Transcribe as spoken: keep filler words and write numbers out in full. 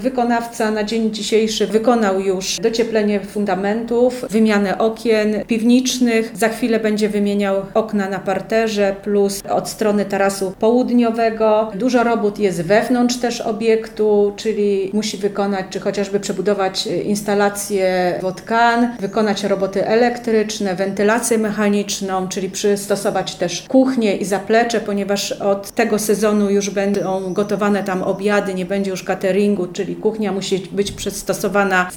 Wykonawca na dzień dzisiejszy wykonał już docieplenie fundamentów, wymianę okien piwniczych. Za chwilę będzie wymieniał okna na parterze plus od strony tarasu południowego. Dużo robót jest wewnątrz też obiektu, czyli musi wykonać, czy chociażby przebudować instalację wodkan, wykonać roboty elektryczne, wentylację mechaniczną, czyli przystosować też kuchnię i zaplecze, ponieważ od tego sezonu już będą gotowane tam obiady, nie będzie już cateringu, czyli kuchnia musi być przystosowana w